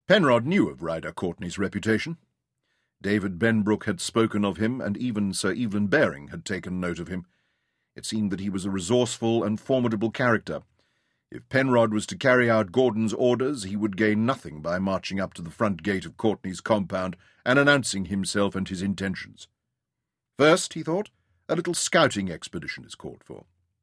Penrod knew of Ryder Courtney's reputation. David Benbrook had spoken of him, and even Sir Evelyn Baring had taken note of him. It seemed that he was a resourceful and formidable character. If Penrod was to carry out Gordon's orders, he would gain nothing by marching up to the front gate of Courtney's compound and announcing himself and his intentions. First, he thought, a little scouting expedition is called for.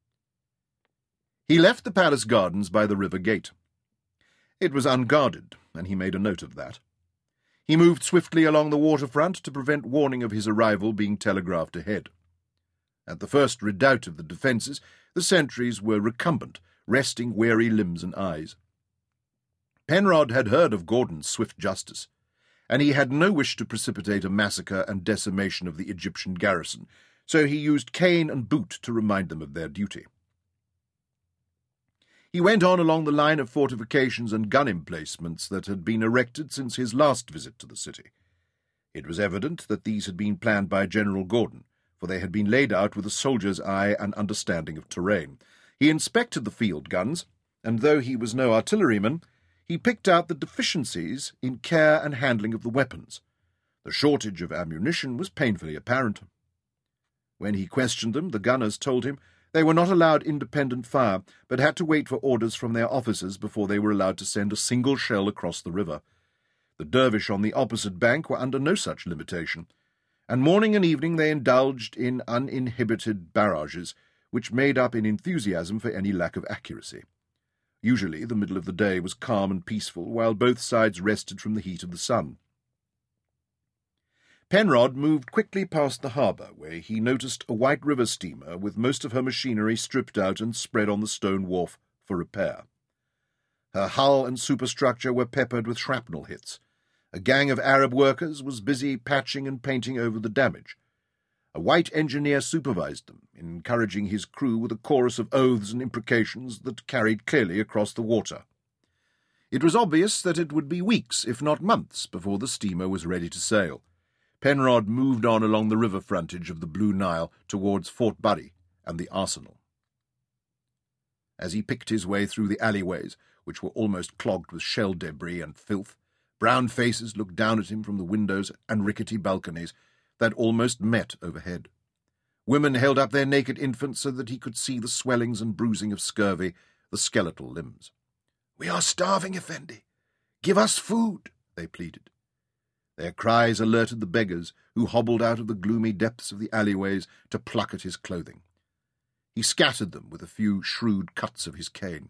He left the palace gardens by the river gate. It was unguarded, and he made a note of that. He moved swiftly along the waterfront to prevent warning of his arrival being telegraphed ahead. At the first redoubt of the defences, the sentries were recumbent, resting weary limbs and eyes. Penrod had heard of Gordon's swift justice, and he had no wish to precipitate a massacre and decimation of the Egyptian garrison, so he used cane and boot to remind them of their duty. He went on along the line of fortifications and gun emplacements that had been erected since his last visit to the city. It was evident that these had been planned by General Gordon, for they had been laid out with a soldier's eye and understanding of terrain. He inspected the field guns, and though he was no artilleryman, he picked out the deficiencies in care and handling of the weapons. The shortage of ammunition was painfully apparent. When he questioned them, the gunners told him they were not allowed independent fire, but had to wait for orders from their officers before they were allowed to send a single shell across the river. The dervish on the opposite bank were under no such limitation, and morning and evening they indulged in uninhibited barrages, which made up in enthusiasm for any lack of accuracy. Usually the middle of the day was calm and peaceful, while both sides rested from the heat of the sun. Penrod moved quickly past the harbour, where he noticed a white river steamer with most of her machinery stripped out and spread on the stone wharf for repair. Her hull and superstructure were peppered with shrapnel hits. A gang of Arab workers was busy patching and painting over the damage. A white engineer supervised them, encouraging his crew with a chorus of oaths and imprecations that carried clearly across the water. It was obvious that it would be weeks, if not months, before the steamer was ready to sail. Penrod moved on along the river frontage of the Blue Nile towards Fort Bury and the arsenal. As he picked his way through the alleyways, which were almost clogged with shell debris and filth, brown faces looked down at him from the windows and rickety balconies that almost met overhead. Women held up their naked infants so that he could see the swellings and bruising of scurvy, the skeletal limbs. "We are starving, Effendi. Give us food," they pleaded. Their cries alerted the beggars, who hobbled out of the gloomy depths of the alleyways to pluck at his clothing. He scattered them with a few shrewd cuts of his cane.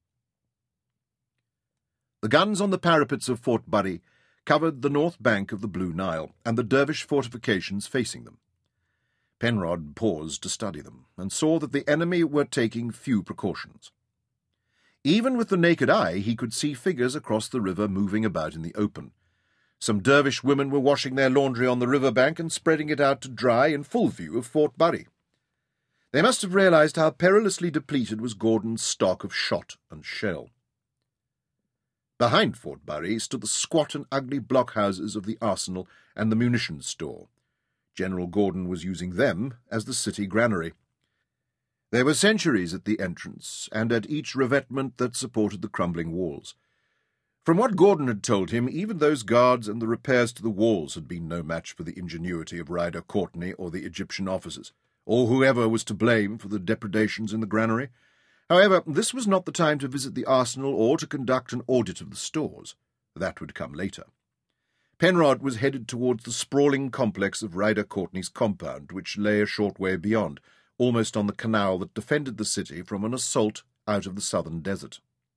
The guns on the parapets of Fort Bury covered the north bank of the Blue Nile and the dervish fortifications facing them. Penrod paused to study them, and saw that the enemy were taking few precautions. Even with the naked eye he could see figures across the river moving about in the open. Some dervish women were washing their laundry on the river bank and spreading it out to dry in full view of Fort Bury. They must have realized how perilously depleted was Gordon's stock of shot and shell. Behind Fort Bury stood the squat and ugly blockhouses of the arsenal and the munitions store. General Gordon was using them as the city granary. There were sentries at the entrance and at each revetment that supported the crumbling walls. From what Gordon had told him, even those guards and the repairs to the walls had been no match for the ingenuity of Ryder Courtney or the Egyptian officers, or whoever was to blame for the depredations in the granary. However, this was not the time to visit the arsenal or to conduct an audit of the stores. That would come later. Penrod was headed towards the sprawling complex of Ryder Courtney's compound, which lay a short way beyond, almost on the canal that defended the city from an assault out of the southern desert.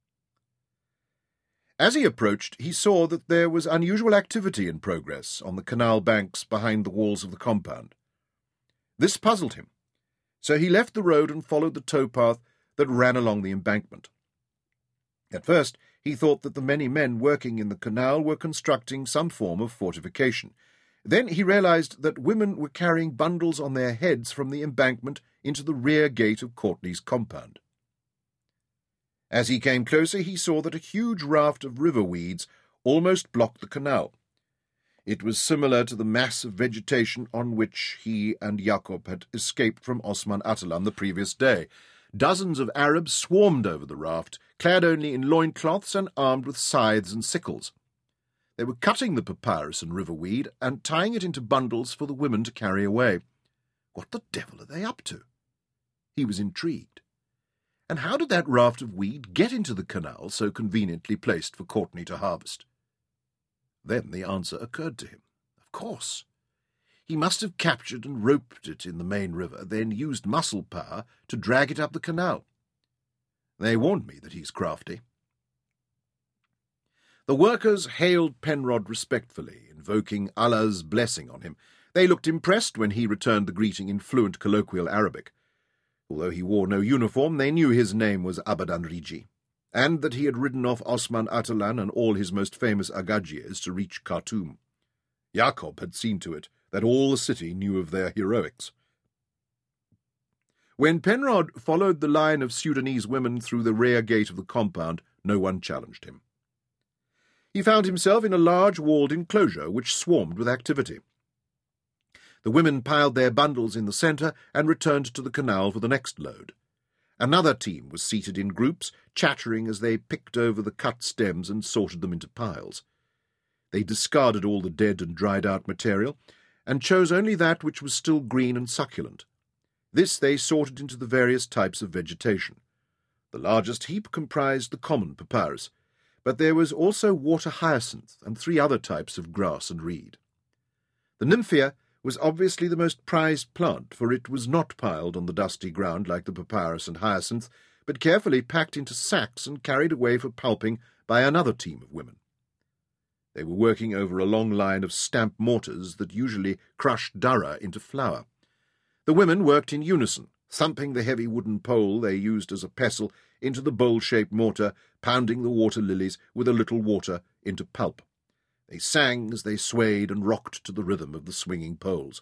As he approached, he saw that there was unusual activity in progress on the canal banks behind the walls of the compound. This puzzled him, so he left the road and followed the towpath that ran along the embankment. At first, he thought that the many men working in the canal were constructing some form of fortification. Then he realized that women were carrying bundles on their heads from the embankment into the rear gate of Courtney's compound. As he came closer, he saw that a huge raft of river weeds almost blocked the canal. It was similar to the mass of vegetation on which he and Jacob had escaped from Osman Atalan the previous day. Dozens of Arabs swarmed over the raft, clad only in loincloths and armed with scythes and sickles. They were cutting the papyrus and riverweed and tying it into bundles for the women to carry away. What the devil are they up to? He was intrigued. And how did that raft of weed get into the canal so conveniently placed for Courtney to harvest? Then the answer occurred to him. Of course. He must have captured and roped it in the main river, then used muscle power to drag it up the canal. They warned me that he's crafty. The workers hailed Penrod respectfully, invoking Allah's blessing on him. They looked impressed when he returned the greeting in fluent colloquial Arabic. Although he wore no uniform, they knew his name was Abadan Riji, and that he had ridden off Osman Atalan and all his most famous Agagiers to reach Khartoum. Jacob had seen to it that all the city knew of their heroics. When Penrod followed the line of Sudanese women through the rear gate of the compound, no one challenged him. He found himself in a large walled enclosure which swarmed with activity. The women piled their bundles in the centre and returned to the canal for the next load. Another team was seated in groups, chattering as they picked over the cut stems and sorted them into piles. They discarded all the dead and dried-out material, and chose only that which was still green and succulent. This they sorted into the various types of vegetation. The largest heap comprised the common papyrus, but there was also water hyacinth and 3 other types of grass and reed. The nymphea was obviously the most prized plant, for it was not piled on the dusty ground like the papyrus and hyacinth, but carefully packed into sacks and carried away for pulping by another team of women. They were working over a long line of stamp mortars that usually crushed durra into flour. The women worked in unison, thumping the heavy wooden pole they used as a pestle into the bowl-shaped mortar, pounding the water lilies with a little water into pulp. They sang as they swayed and rocked to the rhythm of the swinging poles.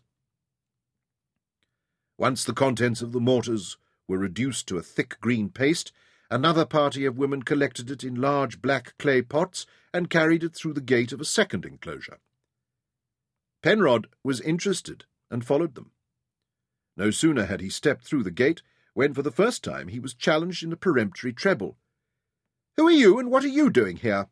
Once the contents of the mortars were reduced to a thick green paste, another party of women collected it in large black clay pots and carried it through the gate of a second enclosure. Penrod was interested and followed them. No sooner had he stepped through the gate when for the first time he was challenged in a peremptory treble. "Who are you, and what are you doing here?"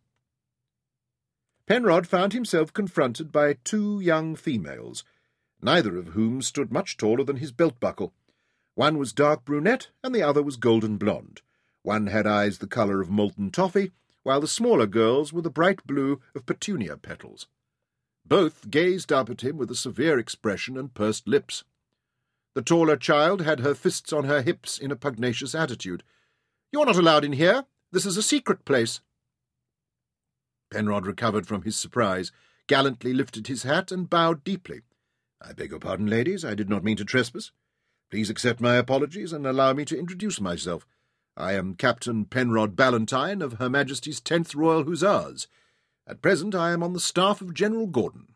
Penrod found himself confronted by 2 young females, neither of whom stood much taller than his belt-buckle. One was dark brunette, and the other was golden blonde. One had eyes the colour of molten toffee, while the smaller girls were the bright blue of petunia petals. Both gazed up at him with a severe expression and pursed lips. The taller child had her fists on her hips in a pugnacious attitude. "You're not allowed in here. This is a secret place." Penrod recovered from his surprise, gallantly lifted his hat, and bowed deeply. "I beg your pardon, ladies. I did not mean to trespass. Please accept my apologies and allow me to introduce myself. I am Captain Penrod Ballantyne of Her Majesty's 10th Royal Hussars. At present I am on the staff of General Gordon."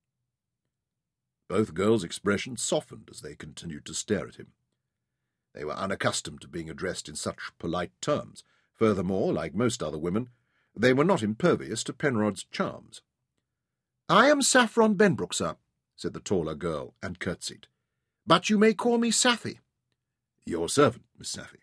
Both girls' expressions softened as they continued to stare at him. They were unaccustomed to being addressed in such polite terms. Furthermore, like most other women, they were not impervious to Penrod's charms. "I am Saffron Benbrook, sir," said the taller girl, and curtsied. "But you may call me Safi." "Your servant, Miss Safi."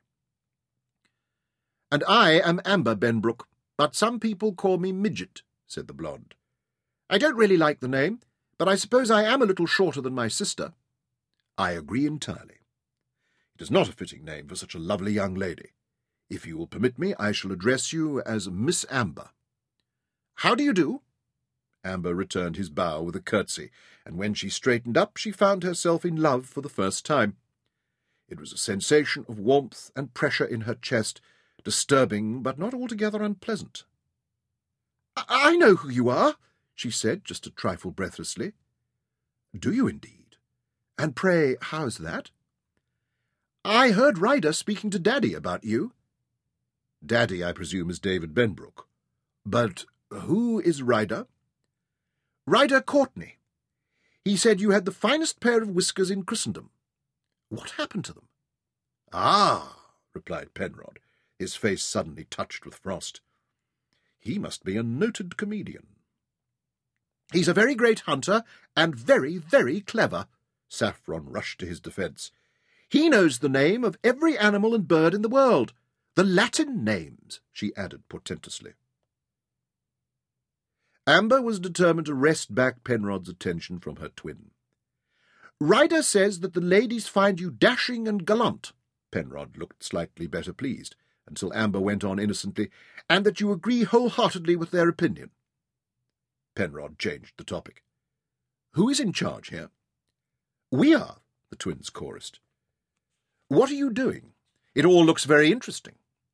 "And I am Amber Benbrook, but some people call me Midget," said the blonde. "I don't really like the name, but I suppose I am a little shorter than my sister." "I agree entirely. It is not a fitting name for such a lovely young lady. If you will permit me, I shall address you as Miss Amber." "How do you do?" Amber returned his bow with a curtsy, and when she straightened up she found herself in love for the first time. It was a sensation of warmth and pressure in her chest, disturbing but not altogether unpleasant. "I know who you are," she said, just a trifle breathlessly. "Do you indeed? And pray, how's that?" "I heard Ryder speaking to Daddy about you." "Daddy, I presume, is David Benbrook. But who is Ryder?" "Ryder Courtney. He said you had the finest pair of whiskers in Christendom. What happened to them?" "Ah," replied Penrod, his face suddenly touched with frost. He must be a noted comedian. "He's a very great hunter, and very, very clever." Saffron rushed to his defence. "He knows the name of every animal and bird in the world. The Latin names," she added portentously. Amber was determined to wrest back Penrod's attention from her twin. "Ryder says that the ladies find you dashing and gallant." Penrod looked slightly better pleased, until Amber went on innocently, "and that you agree wholeheartedly with their opinion." Penrod changed the topic. "Who is in charge here?" "We are," the twins chorused. "What are you doing? It all looks very interesting."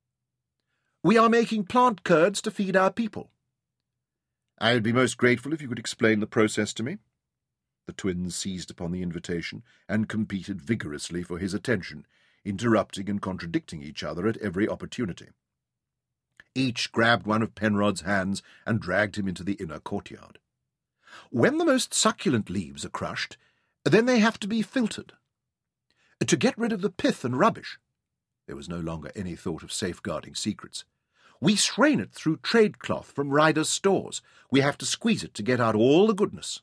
"We are making plant curds to feed our people." "I would be most grateful if you could explain the process to me." The twins seized upon the invitation and competed vigorously for his attention, interrupting and contradicting each other at every opportunity. Each grabbed one of Penrod's hands and dragged him into the inner courtyard. "When the most succulent leaves are crushed, then they have to be filtered. To get rid of the pith and rubbish." There was no longer any thought of safeguarding secrets. "We strain it through trade cloth from Ryder's stores. We have to squeeze it to get out all the goodness."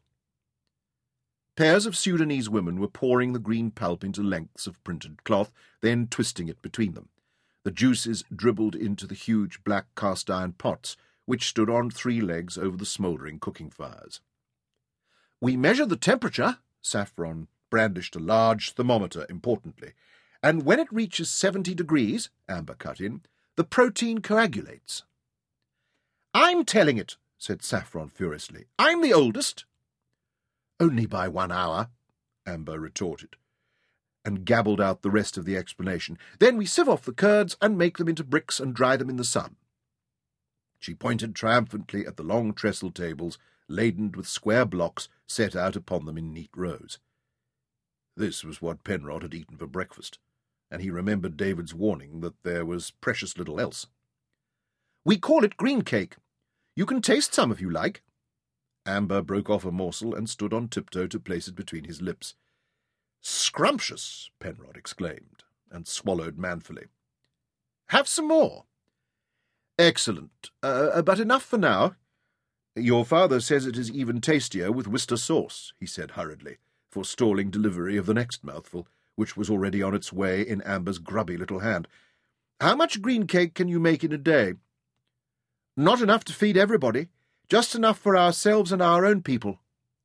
Pairs of Sudanese women were pouring the green pulp into lengths of printed cloth, then twisting it between them. The juices dribbled into the huge black cast-iron pots, which stood on 3 legs over the smouldering cooking fires. "We measure the temperature," Saffron brandished a large thermometer importantly, "and when it reaches 70 degrees, Amber cut in, the protein coagulates." "I'm telling it," said Saffron furiously. "I'm the oldest." "Only by 1 hour," Amber retorted, and gabbled out the rest of the explanation. "Then we sieve off the curds and make them into bricks and dry them in the sun." She pointed triumphantly at the long trestle tables, laden with square blocks set out upon them in neat rows. This was what Penrod had eaten for breakfast, and he remembered David's warning that there was precious little else. "We call it green cake. You can taste some if you like." Amber broke off a morsel and stood on tiptoe to place it between his lips. "Scrumptious!" Penrod exclaimed, and swallowed manfully. "Have some more." "Excellent, but enough for now. Your father says it is even tastier with Worcester sauce," he said hurriedly, forestalling delivery of the next mouthful, which was already on its way in Amber's grubby little hand. "How much green cake can you make in a day?" "Not enough to feed everybody. Just enough for ourselves and our own people."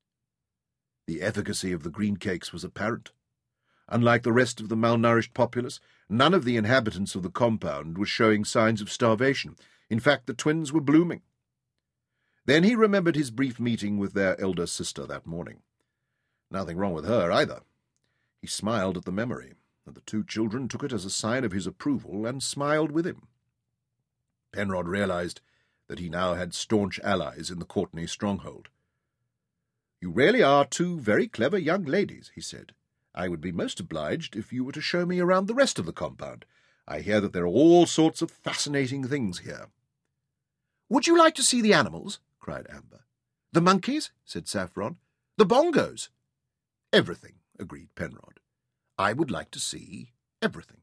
The efficacy of the green cakes was apparent. Unlike the rest of the malnourished populace, none of the inhabitants of the compound was showing signs of starvation. In fact, the twins were blooming. Then he remembered his brief meeting with their elder sister that morning. Nothing wrong with her, either. He smiled at the memory, and the 2 children took it as a sign of his approval and smiled with him. Penrod realized that he now had staunch allies in the Courtney stronghold. "You really are 2 very clever young ladies," he said. "I would be most obliged if you were to show me around the rest of the compound. I hear that there are all sorts of fascinating things here." "Would you like to see the animals?" cried Amber. "The monkeys?" said Saffron. "The bongos?" "Everything," agreed Penrod. "I would like to see everything."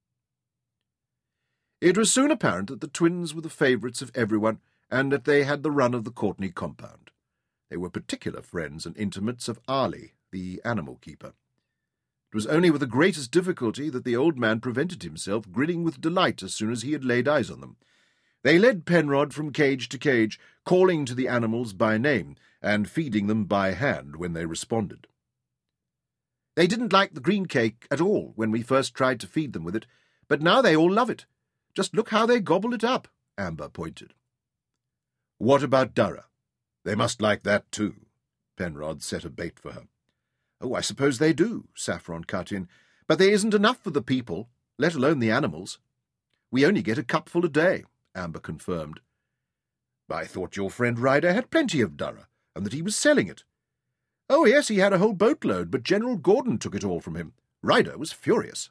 It was soon apparent that the twins were the favourites of everyone, and that they had the run of the Courtney compound. They were particular friends and intimates of Ali, the animal keeper. It was only with the greatest difficulty that the old man prevented himself grinning with delight as soon as he had laid eyes on them. They led Penrod from cage to cage, calling to the animals by name, and feeding them by hand when they responded. "They didn't like the green cake at all when we first tried to feed them with it, but now they all love it. Just look how they gobble it up," Amber pointed. "What about Durra? They must like that too." Penrod set a bait for her. "Oh, I suppose they do," Saffron cut in, "but there isn't enough for the people, let alone the animals." "We only get a cupful a day," Amber confirmed. "I thought your friend Ryder had plenty of Durra, and that he was selling it." "Oh, yes, he had a whole boatload, but General Gordon took it all from him. Ryder was furious."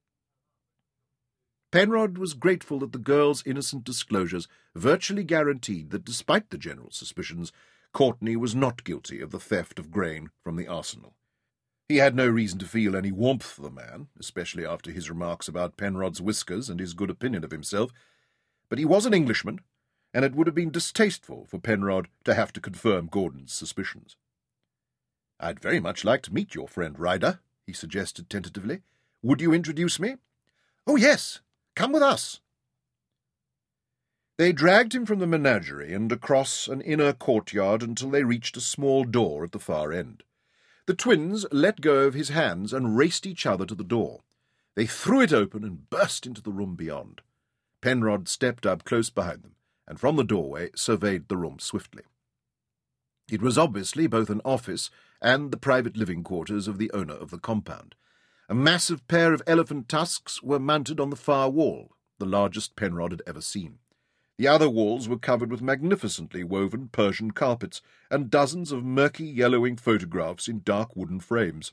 Penrod was grateful that the girl's innocent disclosures virtually guaranteed that, despite the general suspicions, Courtney was not guilty of the theft of grain from the arsenal. He had no reason to feel any warmth for the man, especially after his remarks about Penrod's whiskers and his good opinion of himself, but he was an Englishman, and it would have been distasteful for Penrod to have to confirm Gordon's suspicions. "I'd very much like to meet your friend Ryder," he suggested tentatively. "Would you introduce me?" "Oh, yes. Come with us." They dragged him from the menagerie and across an inner courtyard until they reached a small door at the far end. The twins let go of his hands and raced each other to the door. They threw it open and burst into the room beyond. Penrod stepped up close behind them, and from the doorway surveyed the room swiftly. It was obviously both an office and the private living quarters of the owner of the compound. A massive pair of elephant tusks were mounted on the far wall, the largest Penrod had ever seen. The other walls were covered with magnificently woven Persian carpets and dozens of murky yellowing photographs in dark wooden frames.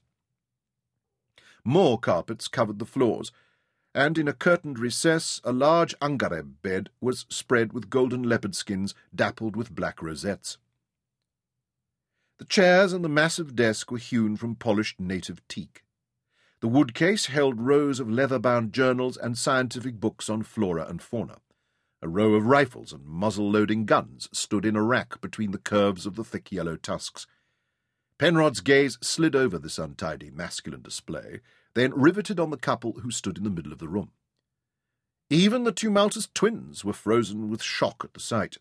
More carpets covered the floors, and in a curtained recess a large angareb bed was spread with golden leopard skins dappled with black rosettes. The chairs and the massive desk were hewn from polished native teak. The wood case held rows of leather-bound journals and scientific books on flora and fauna. A row of rifles and muzzle-loading guns stood in a rack between the curves of the thick yellow tusks. Penrod's gaze slid over this untidy masculine display, then riveted on the couple who stood in the middle of the room. Even the tumultuous twins were frozen with shock at the sight.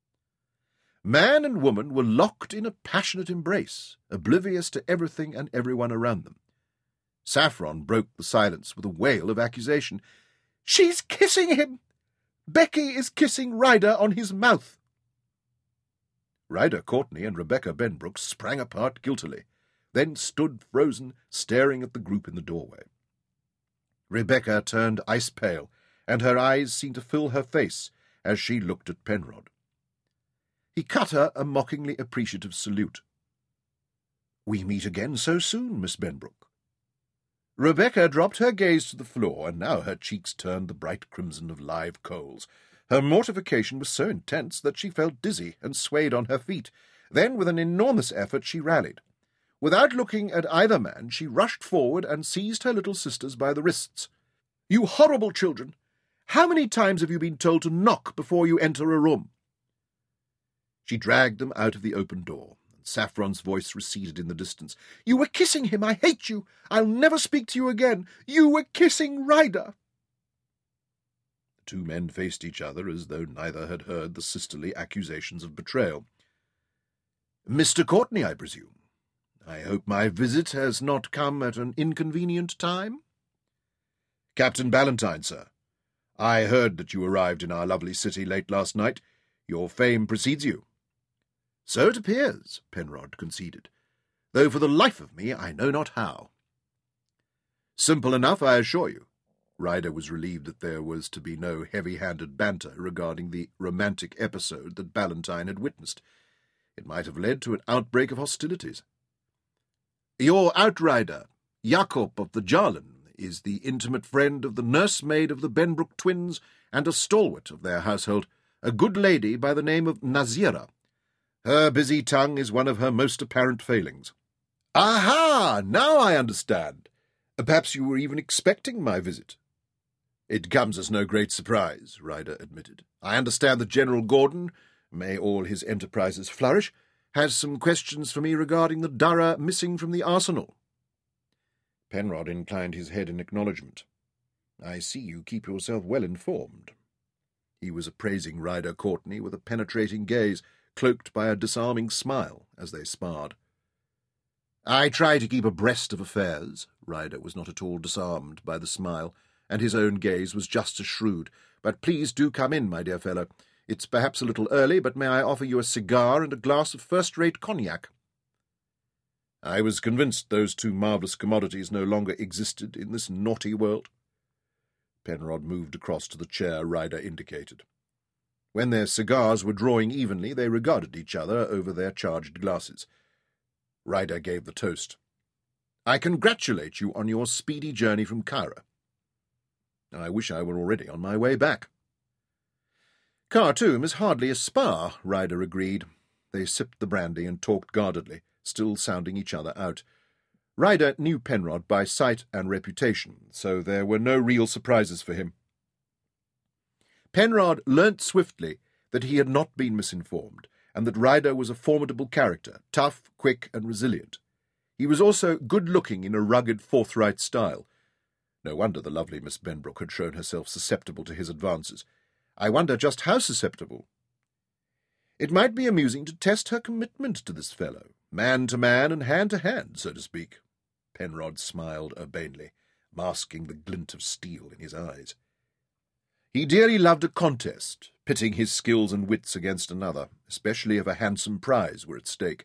Man and woman were locked in a passionate embrace, oblivious to everything and everyone around them. Saffron broke the silence with a wail of accusation. "She's kissing him! Becky is kissing Ryder on his mouth!" Ryder Courtney and Rebecca Benbrook sprang apart guiltily, then stood frozen, staring at the group in the doorway. Rebecca turned ice-pale, and her eyes seemed to fill her face as she looked at Penrod. He cut her a mockingly appreciative salute. "We meet again so soon, Miss Benbrook." Rebecca dropped her gaze to the floor, and now her cheeks turned the bright crimson of live coals. Her mortification was so intense that she felt dizzy and swayed on her feet. Then, with an enormous effort, she rallied. Without looking at either man, she rushed forward and seized her little sisters by the wrists. "You horrible children! How many times have you been told to knock before you enter a room?" She dragged them out of the open door. Saffron's voice receded in the distance. "You were kissing him! I hate you! I'll never speak to you again! You were kissing Ryder!" The two men faced each other as though neither had heard the sisterly accusations of betrayal. "Mr. Courtney, I presume. I hope my visit has not come at an inconvenient time?" "Captain Ballantyne, sir. I heard that you arrived in our lovely city late last night. Your fame precedes you." "So it appears," Penrod conceded, "though for the life of me I know not how." "Simple enough, I assure you." Ryder was relieved that there was to be no heavy-handed banter regarding the romantic episode that Ballantyne had witnessed. It might have led to an outbreak of hostilities. "Your outrider, Jakob of the Jarlan, is the intimate friend of the nursemaid of the Benbrook twins and a stalwart of their household, a good lady by the name of Nazira. Her busy tongue is one of her most apparent failings." "Aha! Now I understand. Perhaps you were even expecting my visit." "It comes as no great surprise," Ryder admitted. "I understand that General Gordon, may all his enterprises flourish, has some questions for me regarding the Durra missing from the arsenal." Penrod inclined his head in acknowledgment. "I see you keep yourself well informed." He was appraising Ryder Courtney with a penetrating gaze, cloaked by a disarming smile as they sparred. "I try to keep abreast of affairs." Ryder was not at all disarmed by the smile, and his own gaze was just as shrewd. "But please do come in, my dear fellow. It's perhaps a little early, but may I offer you a cigar and a glass of first-rate cognac?" I was convinced those two marvellous commodities no longer existed in this naughty world. Penrod moved across to the chair Ryder indicated. When their cigars were drawing evenly, they regarded each other over their charged glasses. Ryder gave the toast. "I congratulate you on your speedy journey from Cairo." "I wish I were already on my way back." "Khartoum is hardly a spa," Ryder agreed. They sipped the brandy and talked guardedly, still sounding each other out. Ryder knew Penrod by sight and reputation, so there were no real surprises for him. Penrod learnt swiftly that he had not been misinformed, and that Ryder was a formidable character, tough, quick, and resilient. He was also good-looking in a rugged, forthright style. No wonder the lovely Miss Benbrook had shown herself susceptible to his advances. I wonder just how susceptible. It might be amusing to test her commitment to this fellow, man to man and hand to hand, so to speak. Penrod smiled urbanely, masking the glint of steel in his eyes. He dearly loved a contest, pitting his skills and wits against another, especially if a handsome prize were at stake.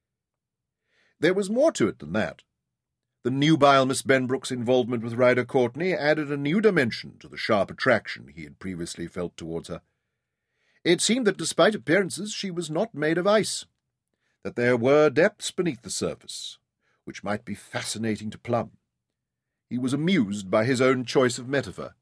There was more to it than that. The nubile Miss Benbrook's involvement with Ryder Courtenay added a new dimension to the sharp attraction he had previously felt towards her. It seemed that despite appearances she was not made of ice, that there were depths beneath the surface, which might be fascinating to plumb. He was amused by his own choice of metaphor.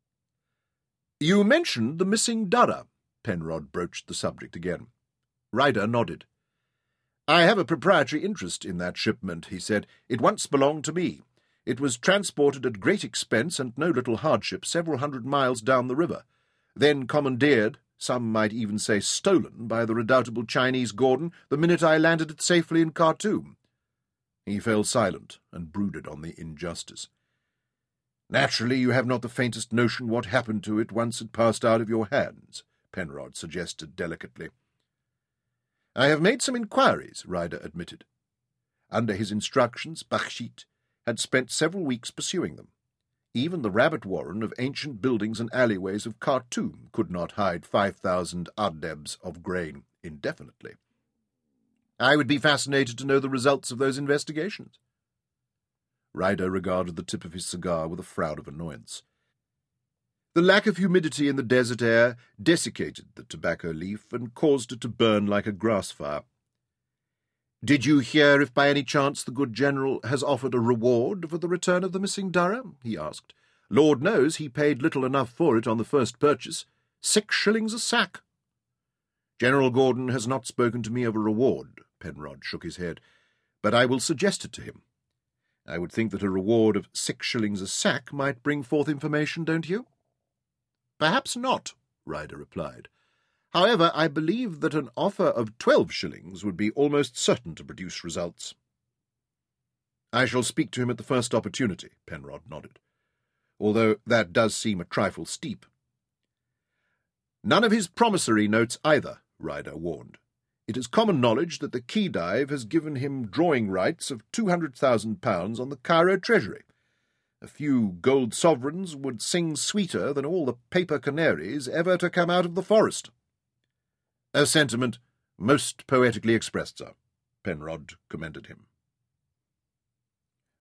"You mentioned the missing Durrer." Penrod broached the subject again. Ryder nodded. "I have a proprietary interest in that shipment," he said. "It once belonged to me. It was transported at great expense and no little hardship several 100 miles down the river, then commandeered, some might even say stolen, by the redoubtable Chinese Gordon the minute I landed it safely in Khartoum." He fell silent and brooded on the injustice. "Naturally you have not the faintest notion what happened to it once it passed out of your hands," Penrod suggested delicately. "I have made some inquiries," Ryder admitted. Under his instructions, Bakhshit had spent several weeks pursuing them. Even the rabbit warren of ancient buildings and alleyways of Khartoum could not hide 5,000 ardebs of grain indefinitely. I would be fascinated to know the results of those investigations. Ryder regarded the tip of his cigar with a frown of annoyance. The lack of humidity in the desert air desiccated the tobacco leaf and caused it to burn like a grass fire. "Did you hear if by any chance the good general has offered a reward for the return of the missing Durrer?" he asked. "Lord knows he paid little enough for it on the first purchase. 6 shillings a sack." "General Gordon has not spoken to me of a reward," Penrod shook his head, "but I will suggest it to him. I would think that a reward of 6 shillings a sack might bring forth information, don't you?" "Perhaps not," Ryder replied. "However, I believe that an offer of 12 shillings would be almost certain to produce results." "I shall speak to him at the first opportunity," Penrod nodded, "although that does seem a trifle steep." "None of his promissory notes either," Ryder warned. "It is common knowledge that the Khedive has given him drawing rights of £200,000 on the Cairo treasury. A few gold sovereigns would sing sweeter than all the paper canaries ever to come out of the forest." "A sentiment most poetically expressed, sir," Penrod commended him.